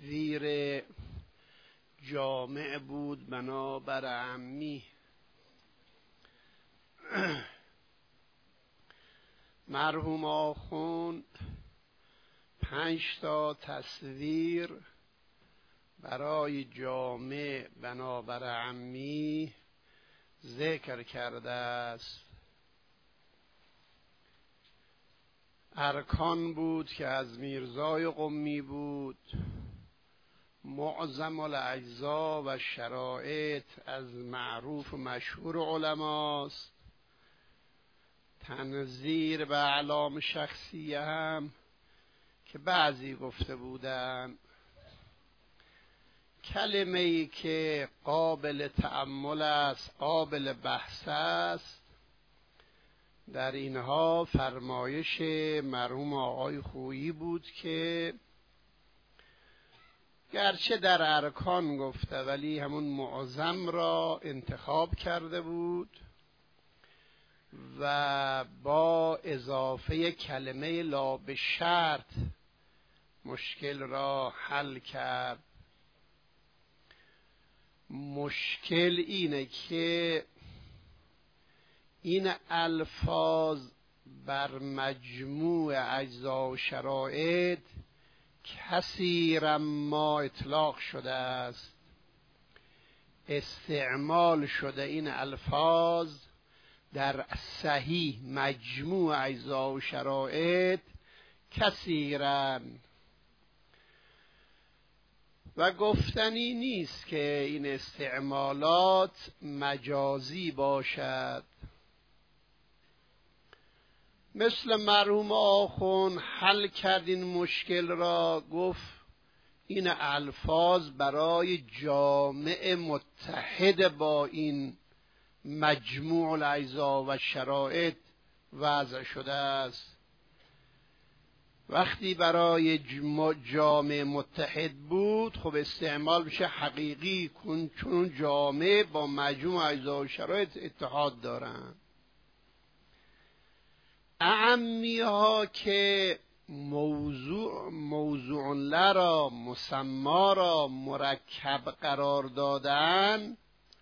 تصویر جامع بود بنابر عمی. مرحوم آخوند 5 تصویر برای جامع بنابر عمی ذکر کرده است. ارکان بود که از میرزای قمی بود، معظم الاجزا و شرایط از معروف و مشهور علماست. تنظیر به اعلام شخصیه هم که بعضی گفته بودن کلمه ای که قابل تأمل است، قابل بحث است. در اینها فرمایش مرحوم آقای خویی بود که گرچه در ارکان گفته ولی همون معظم را انتخاب کرده بود و با اضافه کلمه لا به شرط مشکل را حل کرد. مشکل اینه که این الفاظ بر مجموع اجزا و شرایط کثیرا ما اطلاق شده است، استعمال شده این الفاظ در صحیح مجموع اجزا و شرایط کثیرا، و گفتنی نیست که این استعمالات مجازی باشد. مثل مرحوم آخوند حل کرد این مشکل را، گفت این الفاظ برای جامع متحد با این مجموع الاجزا و شرایط وضع شده است. وقتی برای جامع متحد بود خب استعمال بشه حقیقی، چون جامع با مجموع اجزا و شرایط اتحاد دارن. اعمی ها که موضوع لرا مسما را مرکب قرار دادن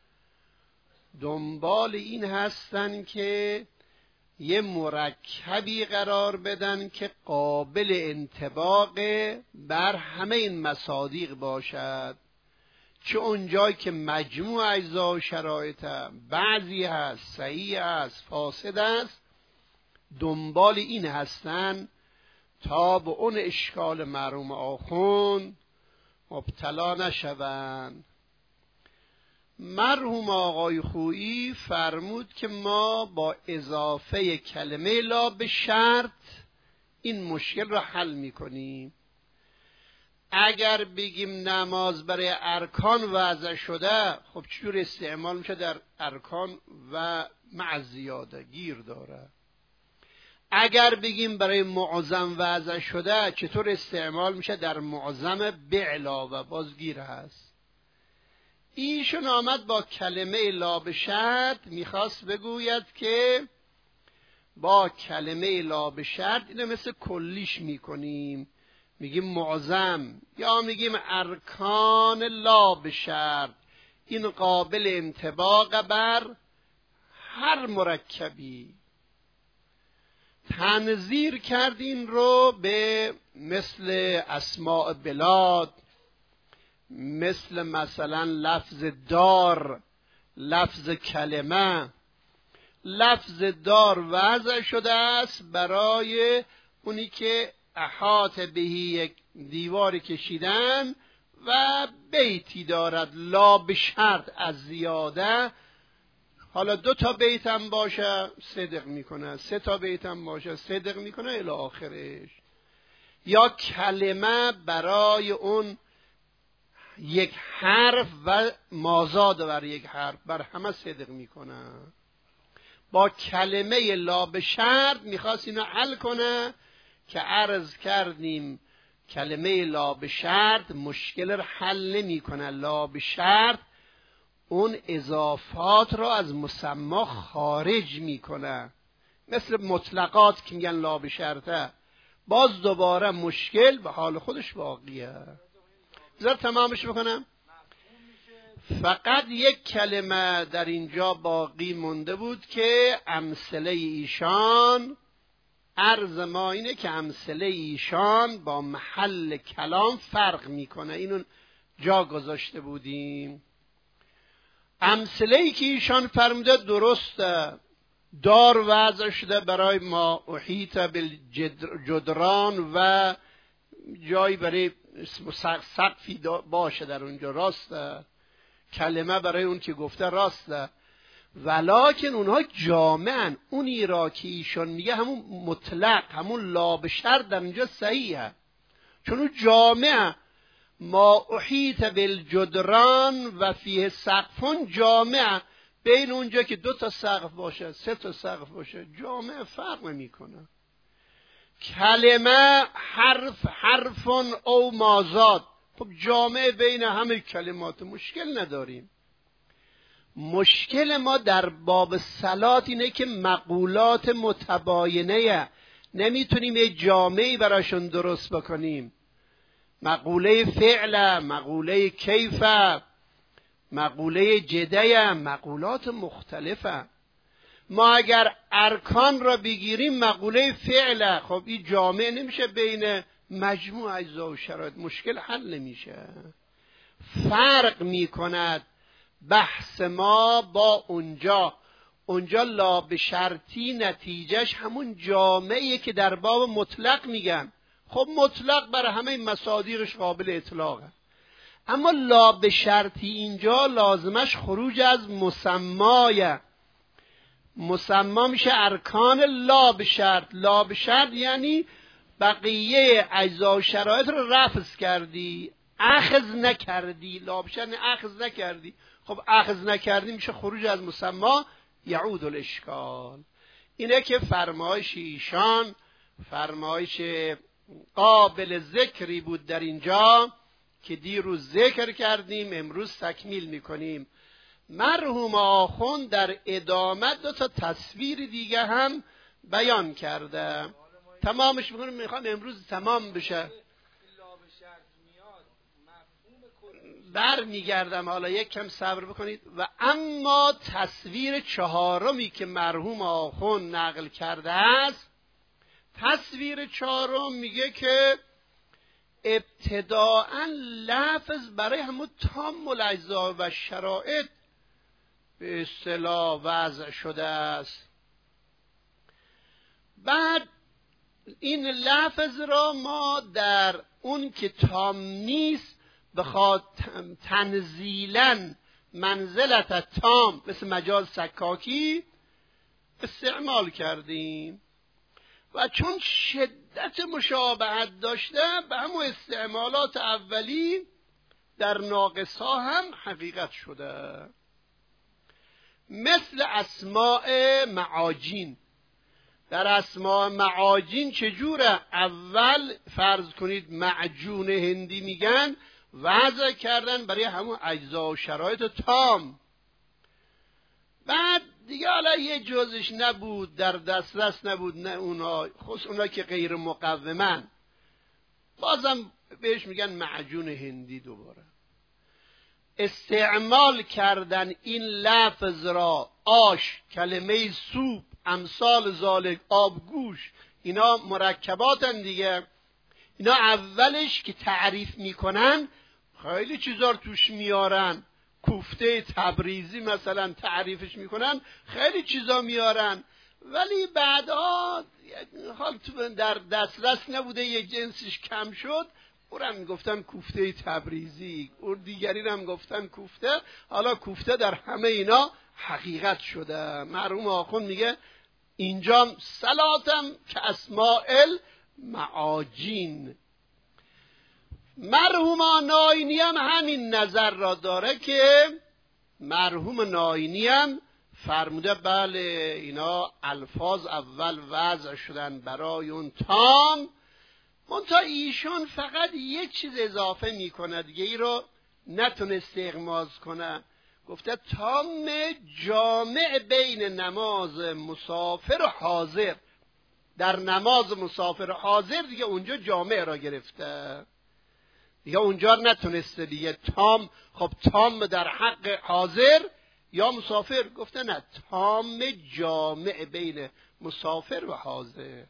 دنبال این هستن که یه مرکبی قرار بدن که قابل انطباق بر همه این مصادیق باشد، چه اونجایی که مجموع اجزا و شرایط بعضی هست صحیح است فاسد است، دنبال این هستن تا به اون اشکال مرحوم آخوند مبتلا نشوند. مرحوم آقای خویی فرمود که ما با اضافه کلمه لا به شرط این مشکل را حل میکنیم. اگر بگیم نماز برای ارکان وضع شده، خب چجور استعمال میشه در ارکان و مع زیاده گیر داره. اگر بگیم برای معظم وضع شده، چطور استعمال میشه در معظم به علاوه، باز گیر هست. ایشون آمد با کلمه لا به شرط میخواست بگوید که با کلمه لا به شرط اینو مثل کلیش میکنیم، میگیم معظم یا میگیم ارکان لا به شرط، این قابل انطباق بر هر مرکبی. تنظیر کرد این رو به مثل اسماء بلاد، مثلا لفظ دار، لفظ کلمه. لفظ دار وضع شده است برای اونی که احاطه بهی یک دیواری کشیدن و بیتی دارد لا به شرط از زیاده. حالا 2 بیت هم باشه صدق میکنه، 3 بیت هم باشه صدق میکنه الی آخرش. یا کلمه برای اون یک حرف و مازاد بر یک حرف، بر همه صدق میکنه. با کلمه لا به شرط میخواست اینو حل کنه که عرض کردیم کلمه لا به شرط مشکل رو حل نمیکنه. لا به شرط اون اضافات را از مسما خارج میکنه، مثل مطلقات که میگن لا به شرطه، باز دوباره مشکل به حال خودش باقیه. بذار تمامش بکنم. فقط یک کلمه در اینجا باقی مونده بود که امثله ایشان، عرض ما اینه که امثله ایشان با محل کلام فرق میکنه. اینو جا گذاشته بودیم. امثله ای که ایشان فرموده درسته، دار وضع شده برای ما احیط بالجدران و جایی برای سقفی باشه در اونجا، راسته. کلمه برای اون که گفته راسته، ولکن اونها جامعن. اونی را که ایشان میگه همون مطلق، همون لا به شرط در اینجا صحیحه، چون اون جامعه. ما احیط بالجدران و فیه سقفون جامعه، بین اونجا که 2 تا سقف باشه 3 تا سقف باشه جامعه فرق میکنه. کلمه حرفون او مازاد، خب جامعه بین همه کلمات مشکل نداریم. مشکل ما در باب صلات اینه که مقولات متباینه، نمیتونیم یه جامعی براشون درست بکنیم. مقوله فعل، مقوله کیف، مقوله جده، مقولات مختلفه. ما اگر ارکان را بگیریم مقوله فعل، خب این جامع نمیشه بین مجموع اجزا و شرایط، مشکل حل نمیشه. فرق میکند بحث ما با اونجا لا به شرطی نتیجهش همون جامعیه که در باب مطلق میگن. خب مطلق برای همه مصادیقش قابل اطلاقه، اما لا به شرطی اینجا لازمش خروج از مسمایه. مسما میشه ارکان لا به شرط. لا به شرط یعنی بقیه اجزا و شرایط رو رفض کردی، اخذ نکردی. لا به شرط یعنی اخذ نکردی. خب اخذ نکردی میشه خروج از مسما، یعود الاشکال. اینه که فرمایش ایشان فرمایش قابل ذکری بود در اینجا که دیروز ذکر کردیم، امروز تکمیل میکنیم. مرحوم آخوند در ادامه 2 تا تصویر دیگه هم بیان کرده. تمامش میکنیم، میخوام امروز تمام بشه. برمیگردم، حالا یک کم صبر بکنید. و اما تصویر 4 که مرحوم آخوند نقل کرده است، تصویر 4 میگه که ابتداءً لفظ برای همون تام الاجزا و شرایط به اصطلاح وضع شده است. بعد این لفظ را ما در اون که تام نیست بخواد تنزیلاً منزلت تام مثل مجاز سکاکی استعمال کردیم و چون شدت مشابهت داشته به همون استعمالات اولی در ناقصها هم حقیقت شده. مثل اسماء معاجین. در اسماء معاجین چجوره؟ اول فرض کنید معجون هندی میگن، وضع کردن برای همون اجزا و شرایط تام. بعد دیگه حالا یه جزش نبود، در دسترس نبود، نه اونا که غیر مقومن، بازم بهش میگن معجون هندی. دوباره استعمال کردن این لفظ را، آش، کلمه سوپ، امثال ذالک، آبگوش، اینا مرکباتن دیگه. اینا اولش که تعریف میکنن خیلی چیزا رو توش میارن. کوفته تبریزی مثلا تعریفش میکنن، خیلی چیزا میارن، ولی بعدا حال تو در دسترس نبوده، یه جنسش کم شد، اونم گفتن کوفته تبریزی، اون دیگری هم گفتن کوفته. حالا کوفته در همه اینا حقیقت شده. مرحوم آخوند میگه اینجا صلاتم که اسمائل معاجین. مرحوم ناینی هم همین نظر را داره که مرحوم ناینی هم فرموده بله اینا الفاظ اول وضع شدن برای اون تام، منتها ایشان فقط یک چیز اضافه میکنه دیگه، ای رو نتونسته اغماز کنه. گفته تام جامع بین نماز مسافر و حاضر. در نماز مسافر و حاضر دیگه اونجا جامع را گرفته. یا اونجا نتونسته دیگه تام. خب تام در حق حاضر یا مسافر؟ گفته نه، تام جامع بین مسافر و حاضر.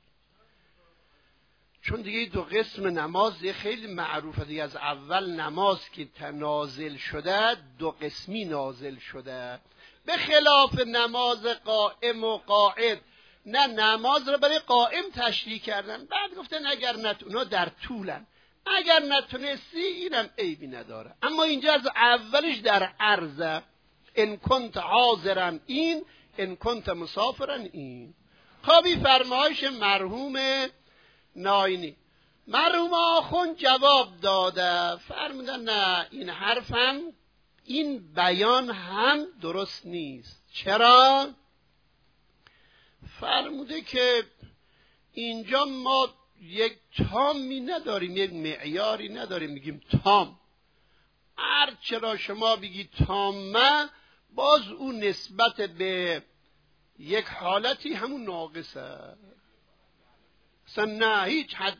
چون دیگه دو قسم نماز دیگه خیلی معروفه دیگه، از اول نماز که نازل شده دو قسمی نازل شده، به خلاف نماز قائم و قاعد. نه، نماز رو برای قائم تشریح کردن، بعد گفتن اگر اونا در طولن، اگر نتونستی اینم عیبی نداره. اما اینجا از اولش در عرضه، ان کنت حاضرا این، ان کنت مسافرا این. خوابی فرمایش مرحوم ناینی. مرحوم آخوند جواب داده، فرمودن نه، این حرفم، این بیان هم درست نیست. چرا؟ فرموده که اینجا ما یک تامی نداریم، یک معیاری نداریم میگیم تام. هر چرا شما بگید تامه، باز اون نسبت به یک حالتی همون ناقصه. اصلا نه، هیچ حد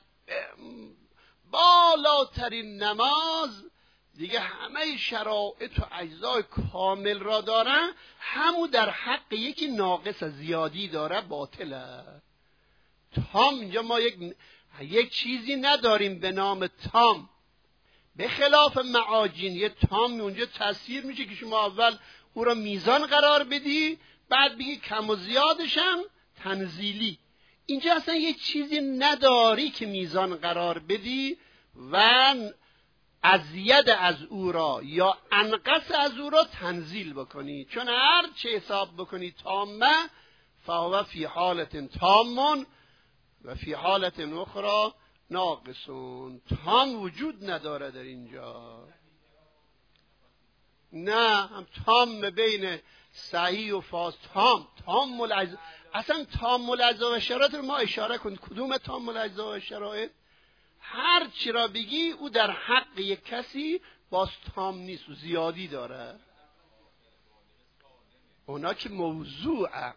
بالاترین نماز دیگه همه شرایط و اجزای کامل را داره، همون در حق یکی ناقص زیادی داره، باطله. تام اینجا ما یک چیزی نداریم به نام تام، به خلاف معاجین. یه تام اونجا تاثیر میشه که شما اول او را میزان قرار بدی، بعد بگی کم و زیادشم تنزیلی. اینجا اصلا یه چیزی نداری که میزان قرار بدی و ازید از او را یا انقص از او را تنزیل بکنی، چون هر چه حساب بکنی تامه فهو فی حالت تامون و فی حالت اخرى ناقصون. تام وجود نداره در اینجا. نه، هم تام بین صحیح و فاس. تام الاجزا، اصلا تام الاجزا و شرایط رو ما اشاره کنید. کدوم تام الاجزا و شرایط؟ هر چی را بگی او در حق یک کسی باز تام نیست و زیادی داره. اونا که موضوعه.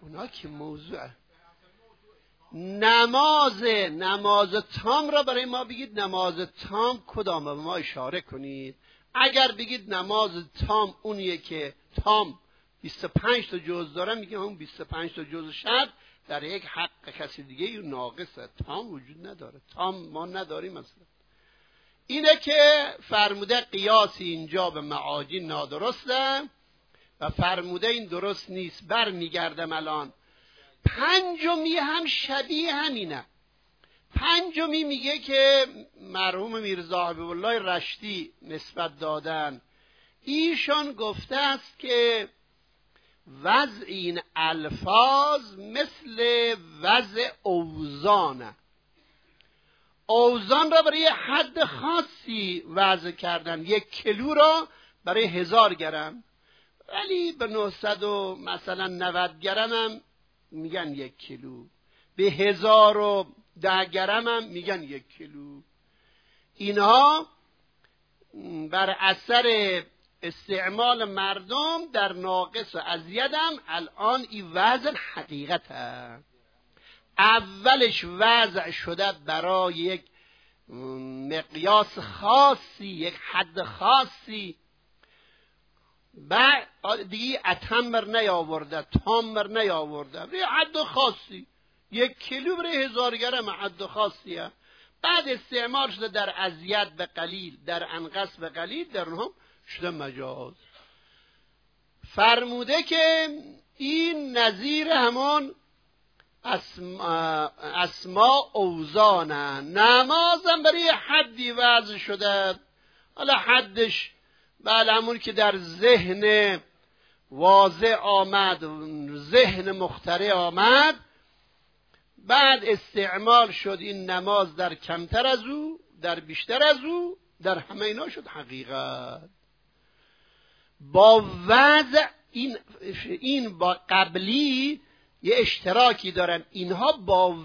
نماز تام را برای ما بگید نماز تام کدامه، به ما اشاره کنید. اگر بگید نماز تام اونیه که تام 25 تا جز داره، میگیم اون 25 تا جز شب در یک حق کسی دیگه اون ناقصه. تام وجود نداره، تام ما نداریم اصلا. اینه که فرموده قیاسی اینجا به معاجین نادرسته و فرموده این درست نیست. برمیگردم الان پنجمی هم شبیه همینه. پنجمی میگه که مرحوم میرزا حبیب الله رشتی نسبت دادن، ایشان گفته است که وضع این الفاظ مثل وضع اوزانه. اوزان را برای حد خاصی وضع کردن، 1 کیلو را برای 1000 گرم، ولی به 900 و مثلا 90 گرم هم میگن 1 کیلو، به 1010 گرم هم میگن 1 کیلو. اینها بر اثر استعمال مردم در ناقص و ازیدم الان این وزن حقیقته. اولش وضع شده برای یک مقیاس خاصی، یک حد خاصی، بعد دیگه اتمر نیاورده، تامر نیاورده، برای حد خاصی 1 کیلو برای 1000 گرم حد خاصیه. بعد استعمال شده در ازید به قلیل، در انقص به قلیل، در اونها شده مجاز. فرموده که این نظیر همون اسما اوزانه. نمازم برای حدی وضع شده، حالا حدش بله همون که در ذهن واضح آمد، ذهن مخترع آمد، بعد استعمال شد این نماز در کمتر از او، در بیشتر از او، در همه اینا شد حقیقت. با وضع این با قبلی یه اشتراکی دارن. اینها با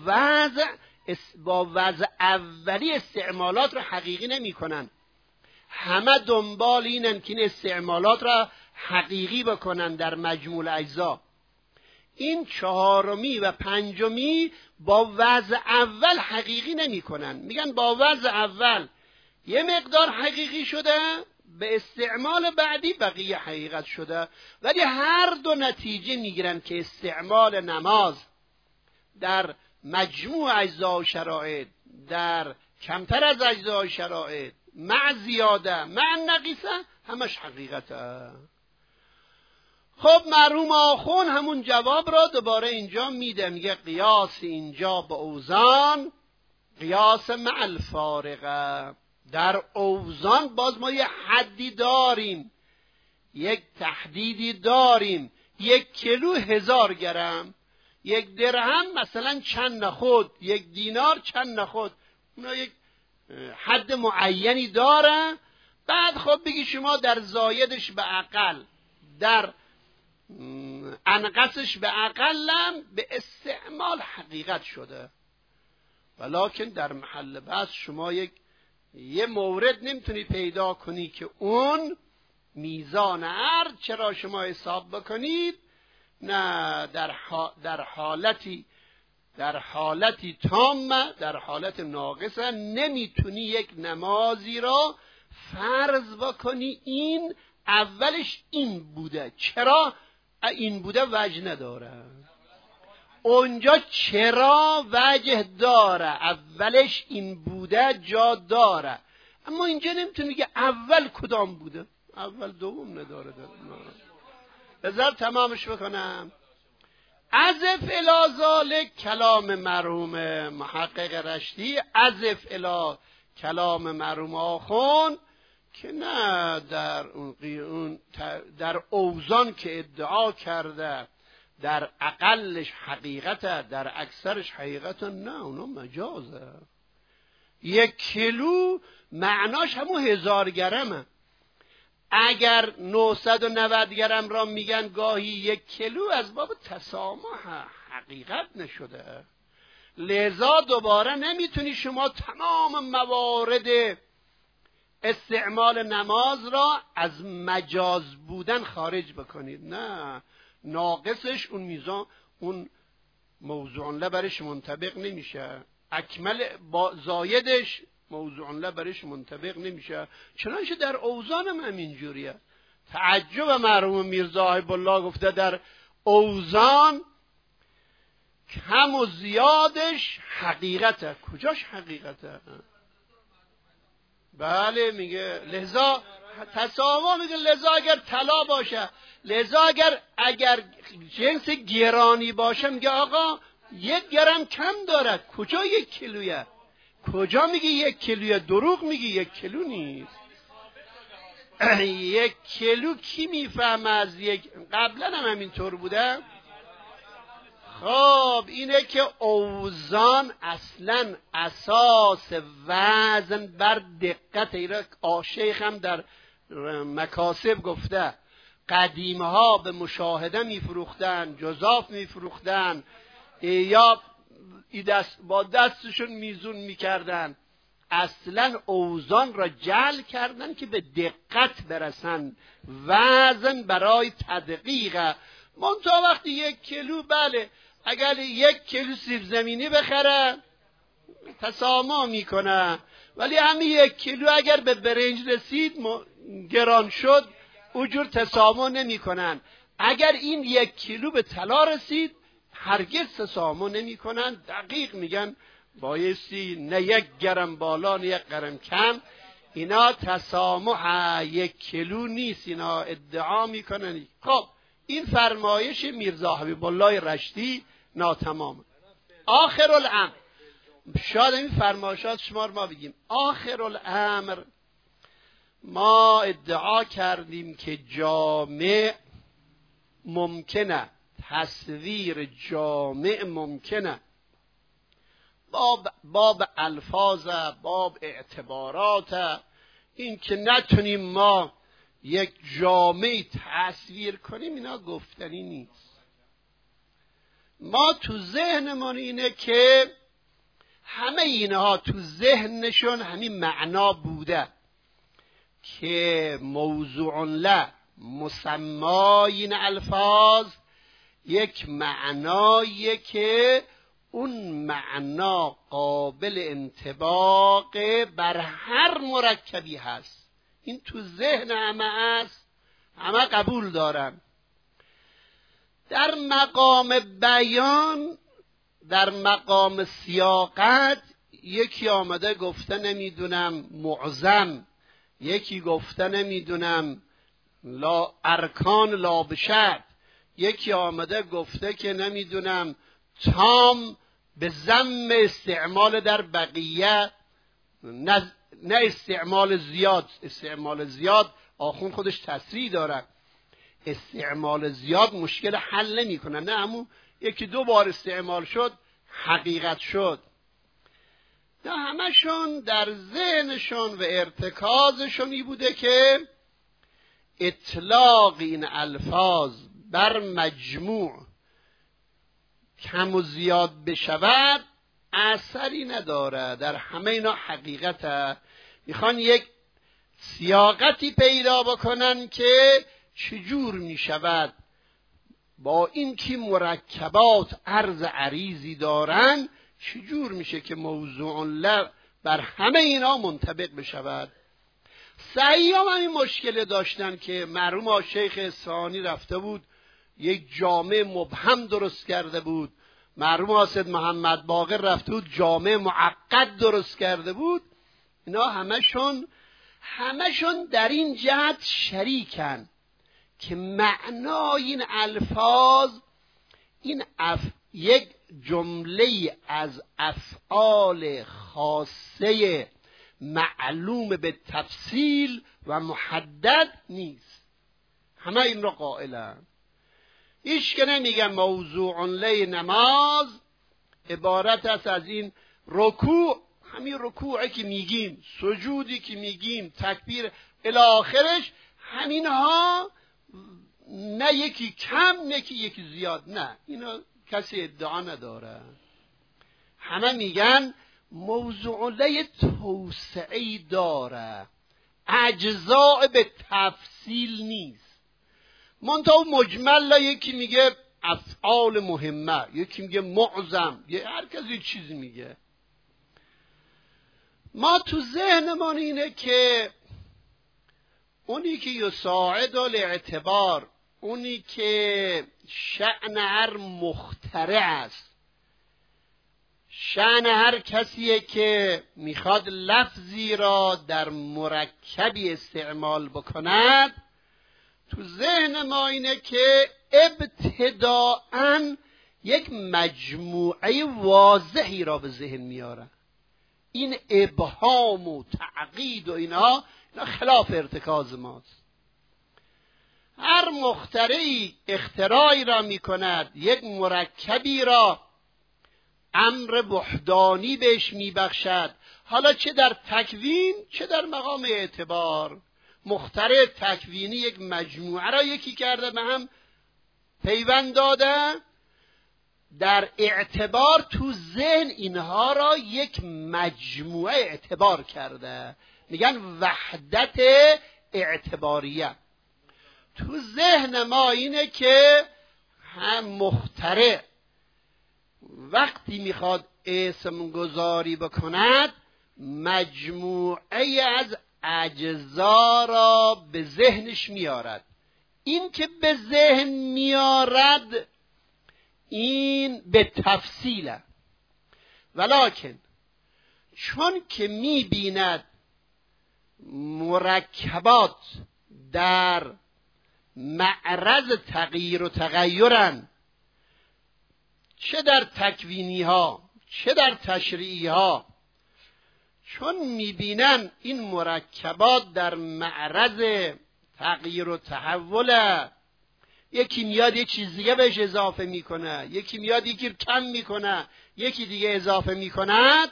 وضع اولی استعمالات رو حقیقی نمی کنن. همه دنبال اینن که این استعمالات را حقیقی بکنن در مجموع اجزا. این 4می و 5می با وضع اول حقیقی نمی کنن. میگن با وضع اول یه مقدار حقیقی شده، به استعمال بعدی بقیه حقیقت شده. ولی هر دو نتیجه میگیرن که استعمال نماز در مجموع اجزا و شرایط، در کمتر از اجزا و شرایط، مع زیاده مع نقیصه، همش حقیقته. خب مرحوم آخون همون جواب را دوباره اینجا میده، میگه قیاس اینجا به اوزان قیاس مع الفارقه. در اوزان باز ما یه حدی داریم، یک تحدیدی داریم. 1 کیلو 1000 گرم، 1 درهم مثلا چند نخود، 1 دینار چند نخود، اونا یک حد معینی داره. بعد خب بگی شما در زایدش به اقل، در انقصش به اقلم به استعمال حقیقت شده. ولکن در محل بحث شما یه مورد نمیتونی پیدا کنی که اون میزان عرض چرا شما حساب بکنید، نه در حالتی تامه، در حالت ناقصه نمیتونی یک نمازی را فرض بکنی این اولش این بوده. چرا این بوده وجه نداره، اونجا چرا وجه داره، اولش این بوده جا داره. اما اینجا نمیتونی که اول کدام بوده، اول دوم نداره. بذار تمامش بکنم. عزف الی ذالک کلام مرحوم محقق رشدی، عزف الی کلام مرحوم آخون که نه در اوزان که ادعا کرده در اقلش حقیقته، در اکثرش حقیقته، نه اونا مجازه. 1 کیلو معناش همون 1000 گرمه. اگر 990 گرم را میگن گاهی 1 کیلو، از باب تسامح حقیقت نشده. لذا دوباره نمیتونی شما تمام موارد استعمال نماز را از مجاز بودن خارج بکنید. نه، ناقصش اون میزان، اون موضوع له برش منطبق نمیشه، اکمل با زایدش موضوع له برش منطبق نمیشه. چنانچه در اوزان هم همینجوریه. تعجب مرحوم میرزا حبیب الله گفته در اوزان کم و زیادش حقیقته. کجاش حقیقته؟ بله میگه لذا تساوا، میگه لذا اگر طلا باشه، لذا اگر جنس گرانی باشه، میگه آقا 1 گرم کم داره. کجا 1 کیلویه؟ کجا میگه 1 کیلویه؟ دروغ میگه، 1 کیلو نیست. 1 کیلو کی میفهمه از قبلا هم همینطور بوده. خب اینه که اوزان اصلا اساس وزن بر دقت. ایره شیخ هم در مکاسب گفته قدیمه ها به مشاهده میفروختن، جزاف میفروختن یا با دستشون میزون میکردن. اصلا اوزان را جعل کردن که به دقت برسن، وزن برای تدقیق. منتها وقتی 1 کیلو، بله اگر 1 کیلو سیب زمینی بخره تسامح میکنه، ولی همین 1 کیلو اگر به برنج رسید گران شد اونجور تسامح نمیکنن. اگر این 1 کیلو به طلا رسید هرگز تسامح نمیکنن. دقیق میگن بایستی نه 1 گرم بالا نه 1 گرم کم. اینا تسامح 1 کیلو نیست، اینا ادعا میکنن. خب این فرمایش میرزا حبیب الله رشدی ناتمامه. آخر الامر، شاید این فرمایشات شما رو ما بگیم آخر الامر، ما ادعا کردیم که جامع ممکنه، تصویر جامع ممکنه، باب الفاظ، باب اعتبارات، این که نتونیم ما یک جامعی تصویر کنیم، اینا گفتنی نیست. ما تو ذهنمون اینه که همه اینها تو ذهنشون همین معنا بوده که موضوع له مسمای این الفاظ یک معناییه که اون معنا قابل انطباق بر هر مرکبی هست. این تو ذهن همه هست، همه قبول دارن. در مقام بیان، در مقام سیاقت، یکی آمده گفته نمیدونم معظم، یکی گفته نمیدونم لا ارکان لا بشرط، یکی آمده گفته که نمیدونم تام به ضم استعمال در بقیه، نه استعمال زیاد. استعمال زیاد آخون خودش تصریح داره، استعمال زیاد مشکل حل نمی کنه، نه همون یکی دو بار استعمال شد حقیقت شد. نه همشون در ذهنشون و ارتکازشون ای بوده که اطلاق این الفاظ بر مجموع کم و زیاد بشود اثری نداره. در همه اینا حقیقته. میخوان یک سیاقتی پیدا بکنن که چجور میشود با این که مرکبات عرض عریضی دارن، چجور میشه که موضوع لب بر همه اینا منطبق بشود. سعیام هم این مشکل داشتن که مرحوم شیخ اصفهانی رفته بود یک جامع مبهم درست کرده بود، مرحوم حاسد محمد باقر رفته بود جامع معقد درست کرده بود. اینا همشون در این جهت شریکن که معنای این الفاظ یک جمله از افعال خاصه معلوم به تفصیل و محدد نیست. همه این رو قائلن. هیچ که نمیگن موضوع لی نماز عبارت است از این رکوع، همین رکوعی که میگیم، سجودی که میگیم، تکبیر الی آخرش، همینها، نه یکی کم نه یکی زیاد، نه اینا کسی ادعا نداره. همه میگن موضوع لی توسعی داره، اجزاء به تفصیل نیست. منتها مجمل، یکی میگه افعال مهمه، یکی میگه معظم، هر کسی یه چیزی میگه. ما تو ذهنمون اینه که اونی که یساعد الاعتبار، اونی که شأن هر مخترع است، شأن هر کسیه که میخواد لفظی را در مرکبی استعمال بکند، تو ذهن ما اینه که ابتداءً یک مجموعه واضحی را به ذهن میاره. این ابهام و تعقید و اینا خلاف ارتکاز ماست. هر مخترعی اختراعی را میکند، یک مرکبی را امر وحدانی بهش میبخشد، حالا چه در تکوین چه در مقام اعتبار. مخترع تکوینی یک مجموعه را یکی کرده، به هم پیوند داده. در اعتبار تو ذهن اینها را یک مجموعه اعتبار کرده، میگن وحدت اعتباریه. تو ذهن ما اینه که هم مخترع وقتی میخواد اسم گذاری بکند، مجموعه از اجزا را به ذهنش میارد. این که به ذهن میارد این به تفصیله، ولکن چون که میبیند مرکبات در معرض تغییر و تغیرن، چه در تکوینی ها چه در تشریعی ها، چون میبینن این مرکبات در معرض تغییر و تحوله، یکی میاد یه چیز دیگه بهش اضافه میکنه، یکی میاد یکی کم میکنه، یکی دیگه اضافه میکند،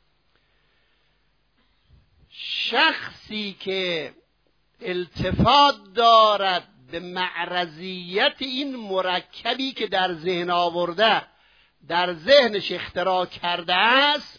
شخصی که التفات دارد به معرضیت این مرکبی که در ذهن آورده، در ذهنش اختراع کرده است،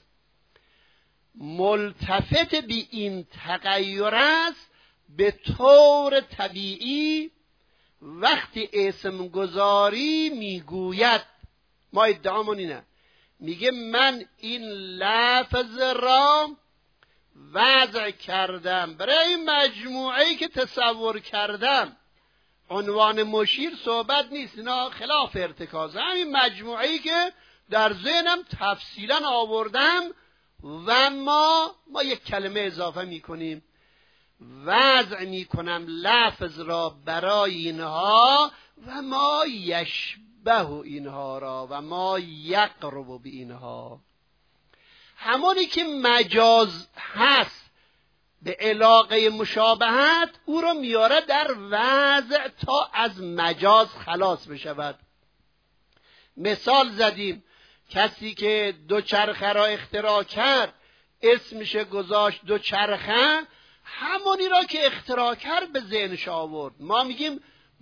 ملتفت به این تغییر است، به طور طبیعی وقتی اسم گذاری میگوید، ما ادعامون اینه، میگه من این لفظ را وضع کردم برای این مجموعه‌ای که تصور کردم. عنوان مشیر صحبت نیست، اینا خلاف ارتکاز. همین مجموعه‌ای که در ذهنم تفصیلا آوردم و ما یک کلمه اضافه میکنیم، وضع میکنم لفظ را برای اینها و ما یشبه اینها را و ما یقرب به اینها. همونی که مجاز هست به علاقه مشابهت او را میاره در وضع تا از مجاز خلاص بشود. مثال زدیم کسی که دوچرخه را اختراع کرد اسمش گذاشت دوچرخه، همونی را که اختراع کرد به ذهنش آورد. ما میگیم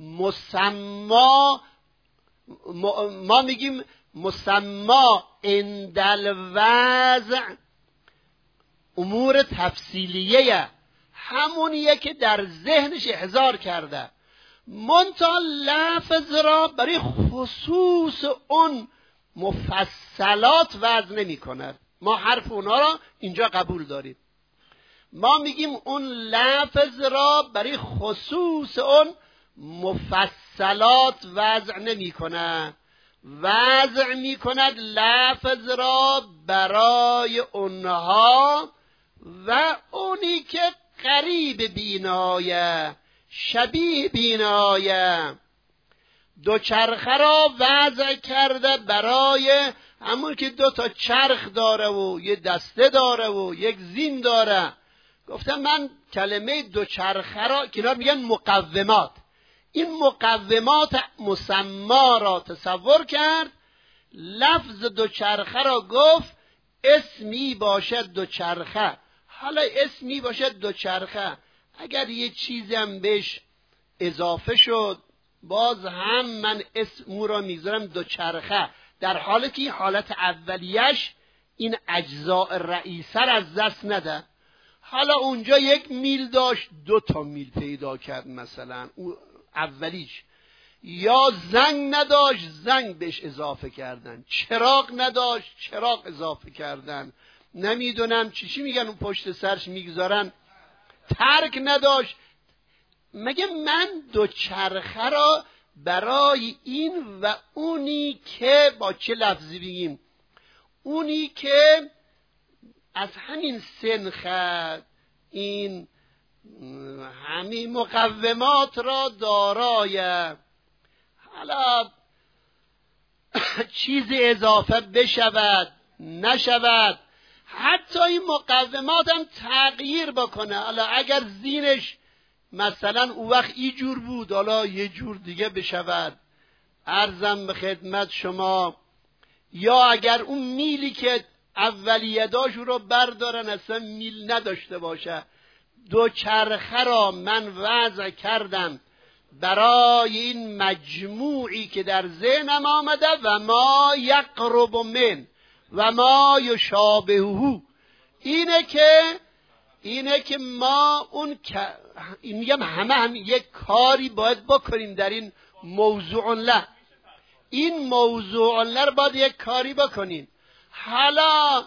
مسما عند الوضع امور تفصیلیه، همونیه که در ذهنش احضار کرده، منتها لفظ را برای خصوص اون مفصلات وضع نمی کند. ما حرف اونا را اینجا قبول داریم. ما میگیم اون لفظ را برای خصوص اون مفصلات وضع نمی کند، وضع می کند لفظ را برای اونها و اونی که قریب بینایه، شبیه بینایه. دوچرخه را وضع کرده برای همون که 2 تا چرخ داره و یه دسته داره و یک زین داره. گفتم من کلمه دوچرخه را که میگن مقومات، این مقومات مسما را تصور کرد، لفظ دوچرخه را گفت اسمی باشد دوچرخه. حالا اسمی باشد دوچرخه، اگر یه چیزی هم بهش اضافه شد باز هم من اسم را میذارم دوچرخه، در حالی که حالت اولیش این اجزاء رئیسه را از دست نده. حالا اونجا 1 میل داشت 2 تا میل پیدا کرد مثلا او اولیش، یا زنگ نداشت زنگ بهش اضافه کردن، چراغ نداشت چراغ اضافه کردن، نمیدونم چی میگن اون پشت سرش میگذارن، ترک نداشت. مگه من دوچرخه را برای این و اونی که با چه لفظی بگیم، اونی که از همین سنخ این همین مقومات را دارای، حالا چیزی اضافه بشود نشود، حتی این مقومات هم تغییر بکنه. حالا اگر زینش مثلا اون وقت اینجور بود حالا یه جور دیگه بشود، عرضم به خدمت شما. یا اگر اون میلی که اولیه داشت رو بردارن اصلا میل نداشته باشه. دوچرخه را من وضع کردم برای این مجموعی که در ذهنم آمده و ما یقرب من و ما یشابهه، اینه که ما اون میگم همه یک کاری باید بکنیم در این موضوع له، این موضوع له رو باید یک کاری بکنیم. حالا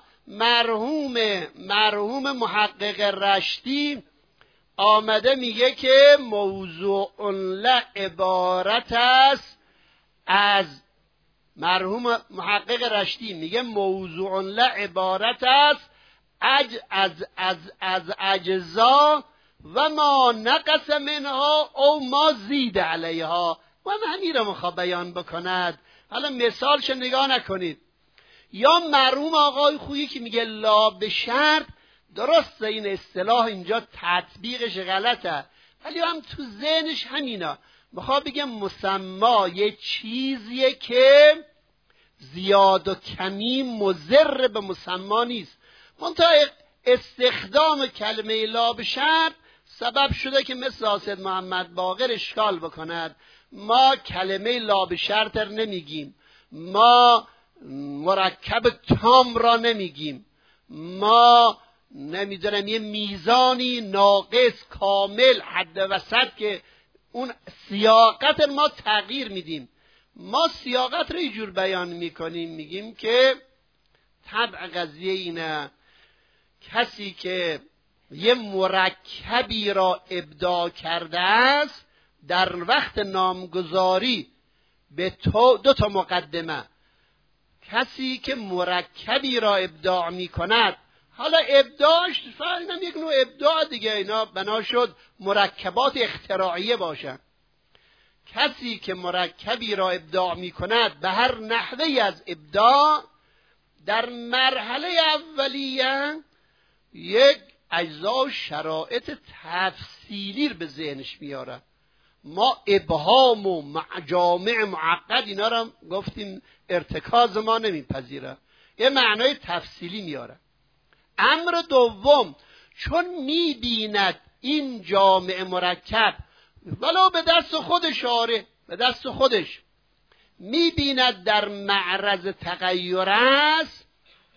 مرحوم محقق رشتی آمده میگه که موضوع له عبارت است از، مرحوم محقق رشتی میگه موضوع له عبارت است از اجزا و ما نقص منها او ما زید علیها، و همین رو میخواد بیان بکند. حالا مثالش نگاه نکنید. یا مرحوم آقای خویی که میگه لا به شرط، درسته این اصطلاح اینجا تطبیقش غلطه ولی هم تو ذهنش همینا میخواد بگم مسما یه چیزیه که زیاد و کمی مضر به مسما نیست، منتها استخدام کلمه لا به شرط سبب شده که مثل حاسد محمد باقر اشکال بکند. ما کلمه لا به شرط رو نمیگیم، ما مرکب تام را نمیگیم، ما نمیدونم یه میزانی ناقص کامل حد وسط که اون سیاقت ما تغییر میدیم. ما سیاقت رو اینجور بیان میکنیم، میگیم که طبع قضیه اینه کسی که یه مرکبی را ابداع کرده است در وقت نامگذاری به دو تا مقدمه، کسی که مرکبی را ابداع می کند، حالا ابداعش فعلا یک نوع ابداع دیگه، اینا بنا شد مرکبات اختراعیه باشن. کسی که مرکبی را ابداع می کند به هر نحوی از ابداع، در مرحله اولیه یک اجزا و شرایط تفصیلی به ذهنش میاره. ما ابهام و جامع معقد اینا را گفتیم ارتکاز ما نمیپذیره، یه معنای تفصیلی میاره. امر دوم، چون میبیند این جامع مرکب ولو به دست خودش، به دست خودش میبیند در معرض تغییر است،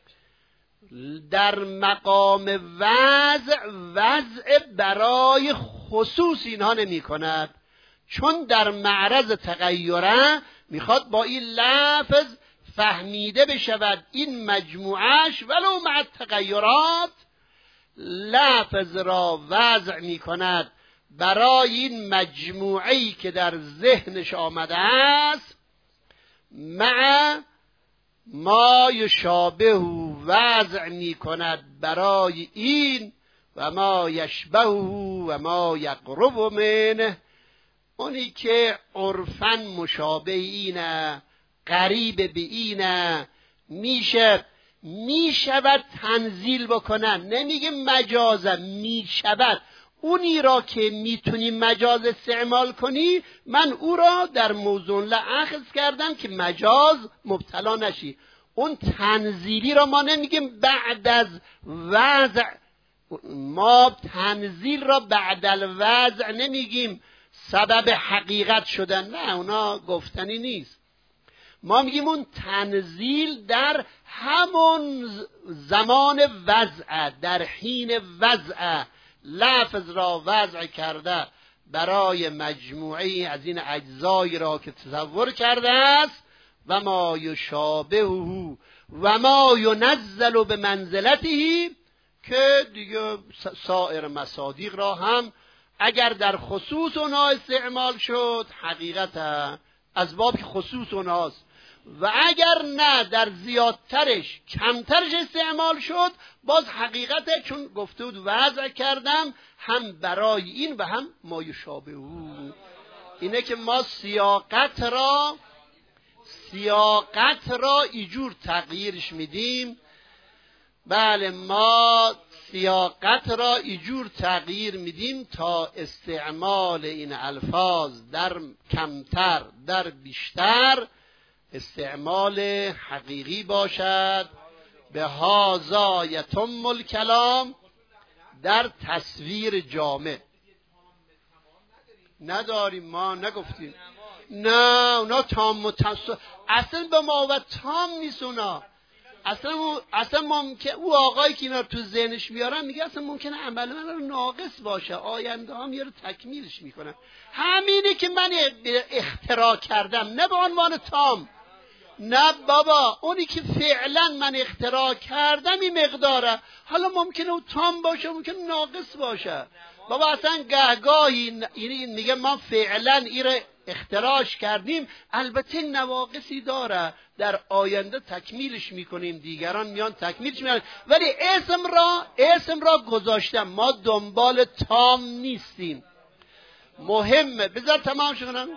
در مقام وضع برای خصوص اینها نمی کند، چون در معرض تغییره میخواد با این لفظ فهمیده بشود این مجموعش ولو مع تغییرات لفظ را وضع می کند برای این مجموعه‌ای که در ذهنش آمده است، مع ما یشابه وضع می کند برای این و ما یشبه و ما یقرب منه، اونی که عرفاً مشابه اینه، قریب به اینه، میشود تنزیل بکنن. نمیگه مجازه، میشود. اونی را که میتونی مجاز استعمال کنی، من او را در موضوع اخذ کردم که مجاز مبتلا نشی. اون تنزیلی را ما نمیگیم بعد از وضع، ما تنزیل را بعد الوضع نمیگیم سبب حقیقت شدن، نه اونا گفتنی نیست. ما میگیم اون تنزیل در همون زمان وضع، در حین وضع لفظ را وضع کرده برای مجموعه از این اجزایی را که تصور کرده است، و ما یشابه و ما ینزل به منزلته، که دیگه سایر مصادیق را هم اگر در خصوص اونها استعمال شد حقیقت از باب خصوص اونهاست، و اگر نه در زیادترش کمترش استعمال شد باز حقیقته، چون گفته بود وضع کردم هم برای این و هم ما یشابه اینه که ما سیاقت را ایجور تغییرش میدیم. بله، ما سیاقت را ایجور تغییر میدیم تا استعمال این الفاظ در کمتر در بیشتر استعمال حقیقی باشد. به هذا یتم الکلام، در تصویر جامع نداریم، ما نگفتیم نه اونا تام و اصلا به ما و تام نیست اونا. اصلا ممکن او آقایی که اینا تو ذهنش میارن میگه اصلا ممکنه عمل من ناقص باشه، آینده ها میاره تکمیلش میکنن. همینی که من اختراع کردم، نه به عنوان تام، نه بابا، اونی که فعلا من اختراع کردم این مقداره. حالا ممکنه او تام باشه، ممکنه ناقص باشه. بابا اصلا گهگاهی میگه ما فعلا این اختراعش کردیم، البته نواقصی داره، در آینده تکمیلش میکنیم، دیگران میان تکمیلش میکنن، ولی اسم را گذاشتم. ما دنبال تام نیستیم. مهمه، بذار تمام شکنم.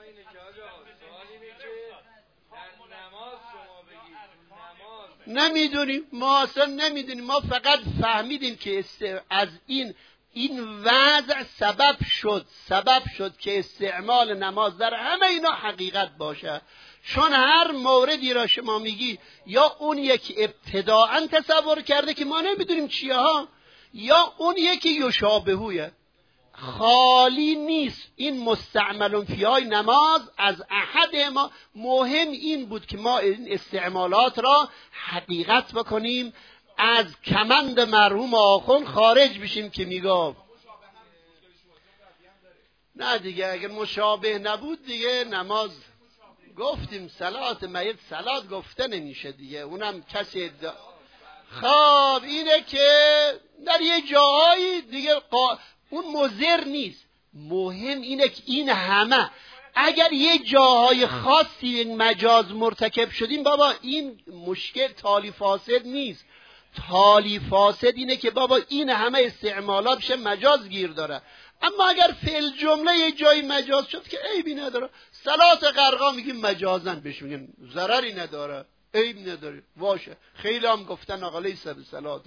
نمیدونیم، ما اصلا نمیدونیم، ما فقط فهمیدیم که از این وضع سبب شد که استعمال نماز در همه اینا حقیقت باشه. چون هر موردی را شما میگی یا اون یکی ابتداعا تصور کرده که ما نمیدونیم چیه ها، یا اون یکی یشابهویه، خالی نیست. این مستعمل فیهای نماز از احد ما. مهم این بود که ما این استعمالات را حقیقت بکنیم، از کمند مرحوم آخوند خارج بشیم که میگفت نه دیگه اگه مشابه نبود دیگه نماز گفتیم صلات میت صلات گفته نمیشه دیگه، اونم کسی خب اینه که در یه جاهایی دیگه اون مضر نیست. مهم اینه که این همه اگر یه جاهای خاصی مجاز مرتکب شدیم بابا این مشکل تالی فاسد نیست. تالی فاسد اینه که بابا این همه استعمالات بشه مجاز گیر داره. اما اگر فعل جمله یه جایی مجاز شد که عیبی نداره. صلات غرقا میگیم مجازن، بهش میگیم ضرری نداره، عیب نداره، واشه. خیلی هم گفتن آقا لیس بصلات.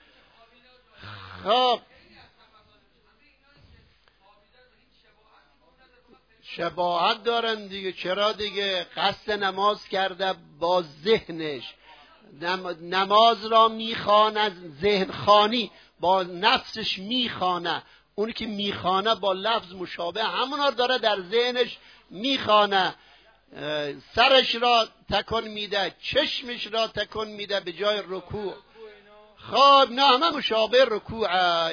خب شباهت دارن دیگه، چرا دیگه؟ قصد نماز کرده با ذهنش، نماز را میخوانه، ذهن خانی با نفسش میخوانه، اونی که میخوانه با لفظ مشابه همونا داره در ذهنش میخوانه. سرش را تکون میده، چشمش را تکون میده به جای رکوع. خب نه همه مشابه رکوع.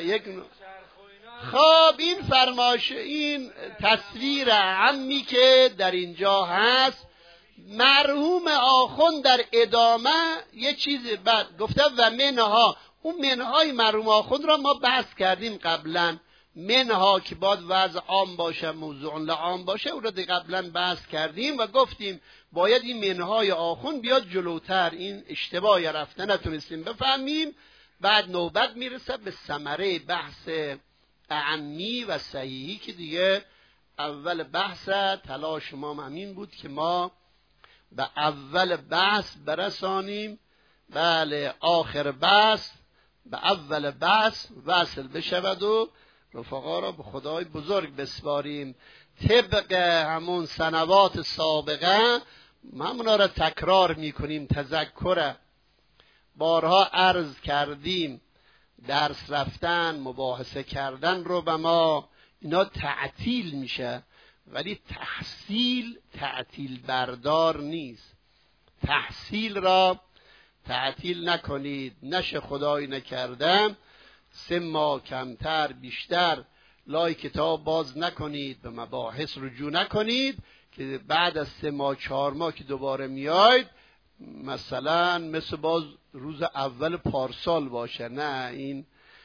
خب این فرمایش، این تصویر عمی که در اینجا هست، مرحوم آخوند در ادامه یه چیزی بعد گفته و منها، اون منهای مرحوم آخوند را ما بحث کردیم قبلا. منها که باید وضع عام باشه، موضوع لعام باشه، اون را قبلا بحث کردیم و گفتیم باید این منهای آخوند بیاد جلوتر. این اشتباهی رفته نتونستیم بفهمیم. بعد نوبت میرسه به ثمره بحث اعمی و صحیحی که دیگه اول بحث تلاش ما همین بود که ما به اول بحث برسانیم. بله آخر بحث به اول بحث وصل بشود و رفقا را به خدای بزرگ بسپاریم. طبق همون سنوات سابقه همونا را تکرار میکنیم. تذکر بارها عرض کردیم، درس رفتن، مباحثه کردن رو به ما اینا تعطیل میشه، ولی تحصیل تعطیل بردار نیست. تحصیل را تعطیل نکنید. نشه خدایی نکردم 3 ماه کمتر بیشتر لای کتاب باز نکنید، به مباحث رجوع نکنید که بعد از 3 ماه 4 ماه که دوباره میاید مثلا مثل باز روز اول پارسال باشه. نه، این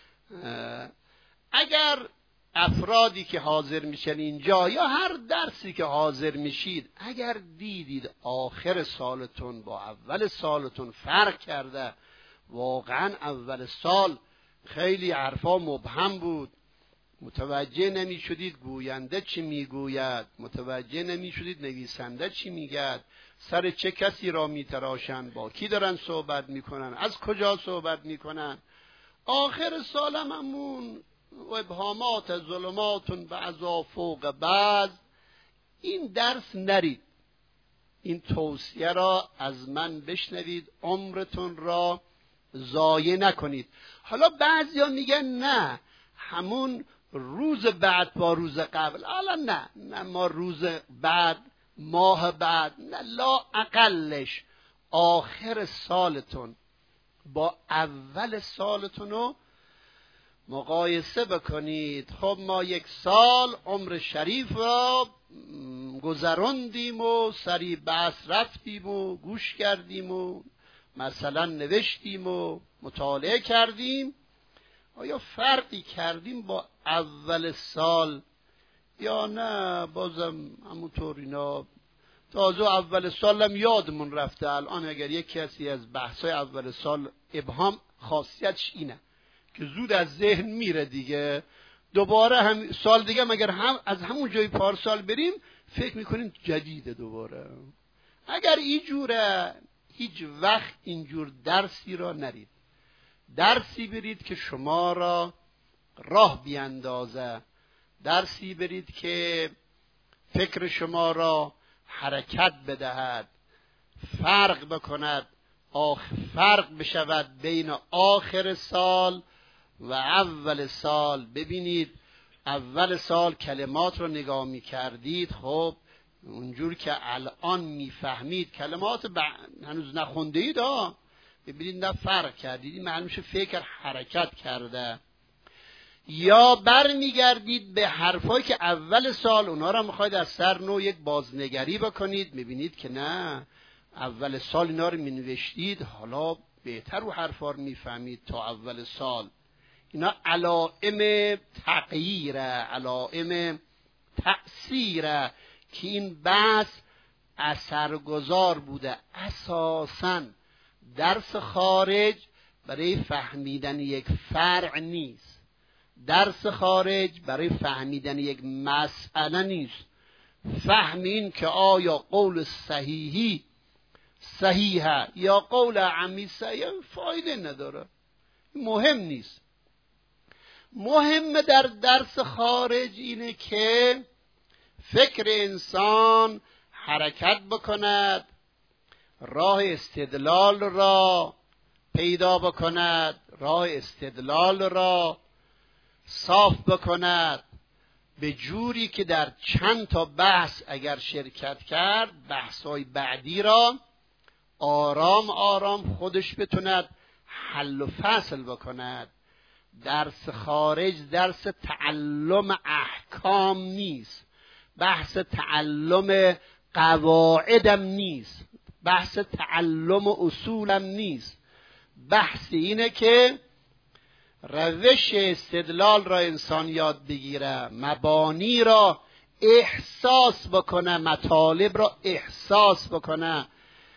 اگر افرادی که حاضر میشن اینجا یا هر درسی که حاضر میشید اگر دیدید آخر سالتون با اول سالتون فرق کرده، واقعا اول سال خیلی حرفا مبهم بود، متوجه نمی شدید گوینده چی میگوید، متوجه نمی شدید نویسنده چی میگه، سر چه کسی را میتراشن، با کی دارن صحبت میکنن، از کجا صحبت میکنن. آخر سال همون ابهامات ظلماتون بعضا فوق بعض. این درس نرید، این توصیه را از من بشنوید، عمرتون را ضایع نکنید. حالا بعضیا میگن نه همون روز بعد با روز قبل. حالا نه ما روز بعد ماه بعد، نه، لا اقلش آخر سالتون با اول سالتون رو مقایسه بکنید. خب ما 1 سال عمر شریف را گذراندیم و سری بحث رفتیم و گوش کردیم و مثلا نوشتیم و مطالعه کردیم. آیا فرقی کردیم با اول سال یا نه؟ بازم همونطور اینا تازه اول سالم یادمون رفته. الان اگر یک کسی از بحثای اول سال ابهام، خاصیتش اینه که زود از ذهن میره دیگه. دوباره هم سال دیگه مگر هم از همون جای پارسال بریم فکر میکنیم جدیده دوباره. اگر اینجوره هیچ وقت اینجور درسی را نرید. درسی برید که شما را راه بیندازه، درسی برید که فکر شما را حرکت بدهد، فرق بکند، فرق بشود بین آخر سال و اول سال. ببینید اول سال کلمات رو نگاه می کردید، خب اونجور که الان میفهمید کلمات هنوز نخونده اید، ببینید نه فرق کردید، معلومشه فکر حرکت کرده. یا برمیگردید به حرفایی که اول سال اونها را میخواید از سر نو یک بازنگری بکنید، میبینید که نه، اول سال اینا رو مینوشتید، حالا بهتر رو حرفا رو میفهمید تا اول سال. اینا علائم تغییره، علائم تأثیره که این بحث اثرگذار بوده. اساساً درس خارج برای فهمیدن یک فرع نیست، درس خارج برای فهمیدن یک مسئله نیست. فهمین که آیا قول صحیحی صحیحه یا قول عمی صحیحه فایده نداره، مهم نیست. مهم در درس خارج اینه که فکر انسان حرکت بکند، راه استدلال را پیدا بکند، راه استدلال را صاف بکند، به جوری که در چند تا بحث اگر شرکت کرد، بحث‌های بعدی را آرام آرام خودش بتوند حل و فصل بکند. درس خارج درس تعلم احکام نیست، بحث تعلم قواعدم نیست، بحث تعلم اصولم نیست. بحث اینه که روش استدلال را انسان یاد بگیره، مبانی را احساس بکنه، مطالب را احساس بکنه،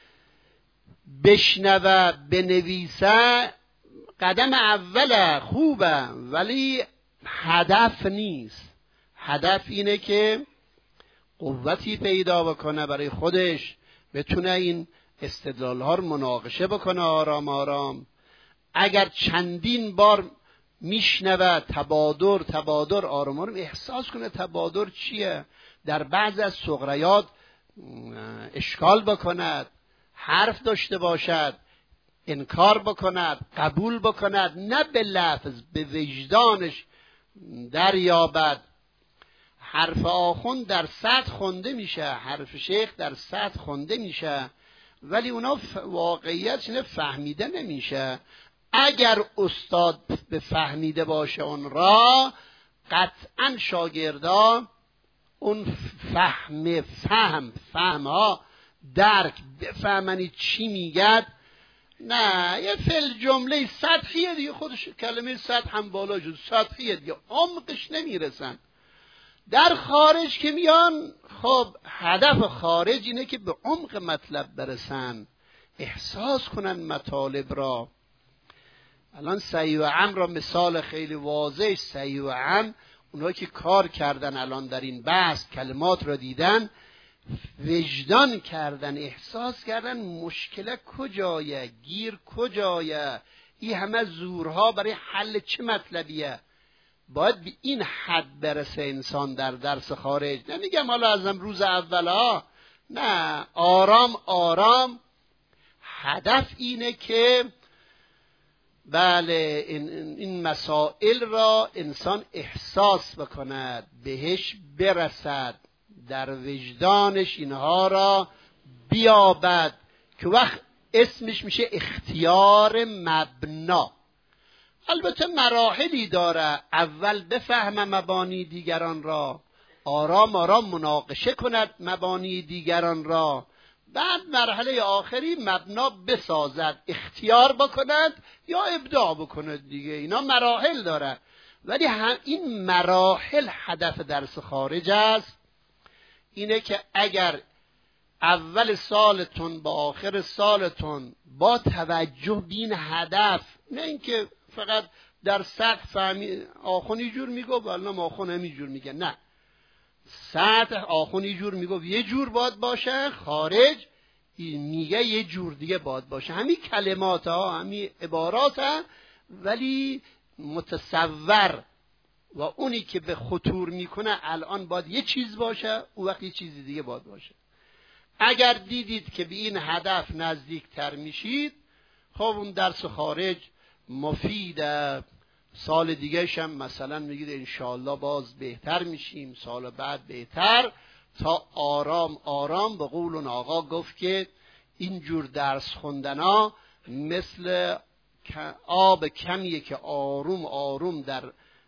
بشنوه، بنویسه. قدم اول خوبه ولی هدف نیست. هدف اینه که قوتی پیدا بکنه برای خودش، بتونه این استدلال ها رو مناقشه بکنه آرام آرام. اگر چندین بار میشنوه تبادر آرام آرام احساس کنه تبادر چیه، در بعض از سغریات اشکال بکند، حرف داشته باشد، انکار بکند، قبول بکند، نه به لفظ، به وجدانش دریابد. حرف آخوند در سطح خونده میشه، حرف شیخ در سطح خونده میشه، ولی اونا واقعیت اینه فهمیده نمیشه. اگر استاد به فهمیده باشه اون را، قطعا شاگردا اون فهم ها درک بفهمنی چی میگد. نه یه فعل جمله سطحیه دیگه، خودش کلمه سطح هم بالا شد، سطحیه دیگه، عمقش نمیرسن. در خارج که میان، خب هدف خارج اینه که به عمق مطلب برسن، احساس کنن مطالب را. الان سعی و عم را مثال خیلی واضح، سعی و عم اونها که کار کردن الان در این بحث، کلمات را دیدن، وجدان کردن، احساس کردن مشکل کجایه، گیر کجایه، این همه زورها برای حل چه مطلبیه. باید به این حد برسه انسان در درس خارج. نمیگم حالا از روز اول ها، نه، آرام آرام. هدف اینه که بله این مسائل را انسان احساس بکند، بهش برسد، در وجدانش اینها را بیابد، که وقت اسمش میشه اختیار مبنا. البته مراحلی داره، اول بفهم مبانی دیگران را، آرام آرام مناقشه کند مبانی دیگران را، بعد مرحله آخری مبنا بسازد، اختیار بکند یا ابداع بکند دیگه. اینا مراحل داره، ولی این مراحل هدف درس خارج است. اینه که اگر اول سالتون با آخر سالتون با توجه به این هدف، نه اینکه فقط در سطح فهمی آخونی جور میگو والله آخون همی جور میگه، نه، سطح آخونی جور میگو یه جور باید باشه، خارج میگه یه جور دیگه باید باشه. همین کلمات ها، همین عبارات ها، ولی متصور و اونی که به خطور میکنه الان باید یه چیز باشه، اون وقت یه چیز دیگه باید باشه. اگر دیدید که به این هدف نزدیکتر میشید، خب اون درس خارج مفیده. سال دیگه هم مثلا میگید انشاءالله باز بهتر میشیم، سال بعد بهتر، تا آرام آرام. به قول اون آقا گفت که اینجور درس خوندنا مثل آب کمیه که آروم آروم در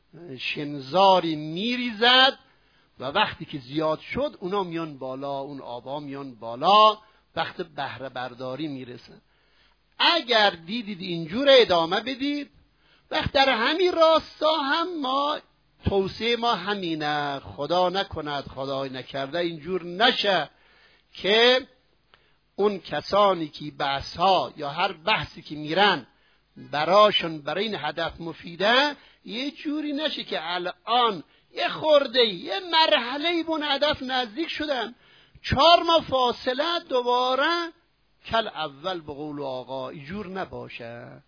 شنزاری میریزد و وقتی که زیاد شد اونا میان بالا، اون آبا میان بالا، وقت بهره برداری میرسن. اگر دیدید اینجور ادامه بدید، وقت در همین راستا هم ما توصیه ما همینه، خدا نکند، خدای نکرده اینجور نشه که اون کسانی که بحث ها یا هر بحثی که میرن براشون برای این هدف مفیده، یه جوری نشه که الان یه خورده یه مرحله به اون هدف نزدیک شدن، 4 ماه فاصله دوباره کل اول به قول آقا، اینجور نباشه.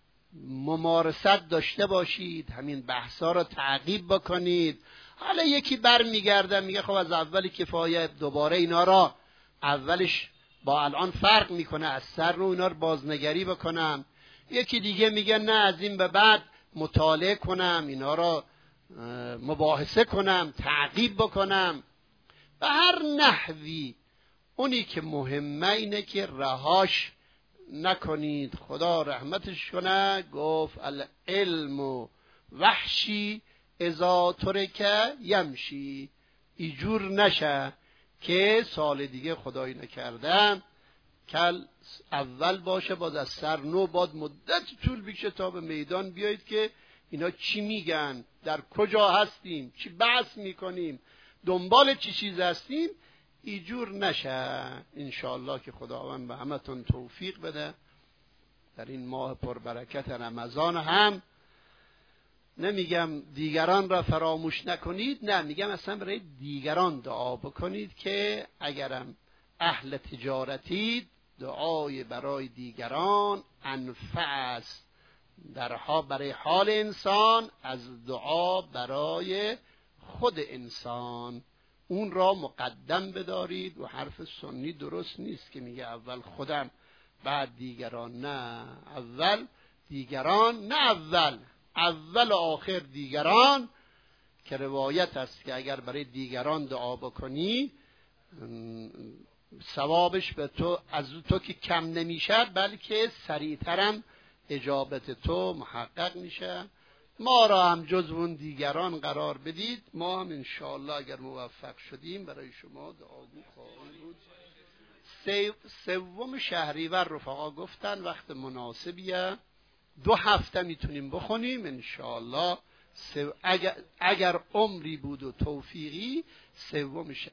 ممارست داشته باشید، همین بحثا رو تعقیب بکنید. حالا یکی بر میگرده میگه خب از اولی کفایه، دوباره اینا را اولش با الان فرق میکنه، از سر رو اینا رو بازنگری بکنم. یکی دیگه میگه نه از این به بعد مطالعه کنم، اینا را مباحثه کنم، تعقیب بکنم. به هر نحوی اونی که مهمه اینه که رهاش نکنید. خدا رحمتش کنه، گفت العلم وحشی اذا ترک یمشی. اینجور نشه که سال دیگه خدایی نکردم کل اول باشه، باز از سر نو، باز مدت طول بکشه تا به میدان بیایید که اینا چی میگن، در کجا هستیم، چی بحث میکنیم، دنبال چی چیز هستیم. اینجور نشه. انشاءالله که خداوند به همتون توفیق بده. در این ماه پربرکت رمضان هم نمیگم دیگران را فراموش نکنید، نه، میگم اصلا برای دیگران دعا بکنید که اگرم اهل تجارتید، دعای برای دیگران انفع است درها برای حال انسان از دعا برای خود انسان. اون را مقدم بدارید. و حرف سنی درست نیست که میگه اول خودم بعد دیگران. نه، اول دیگران، نه اول و آخر دیگران، که روایت است که اگر برای دیگران دعا بکنی ثوابش به تو، از تو که کم نمیشه، بلکه سریعترم اجابت تو محقق میشه. ما را هم جزو اون دیگران قرار بدید. ما هم انشاءالله اگر موفق شدیم برای شما دعاگو خواهیم بود. 3 شهریور رفقا گفتن وقت مناسبیه، 2 هفته میتونیم بخونیم انشاءالله. اگر عمری بود و توفیقی 3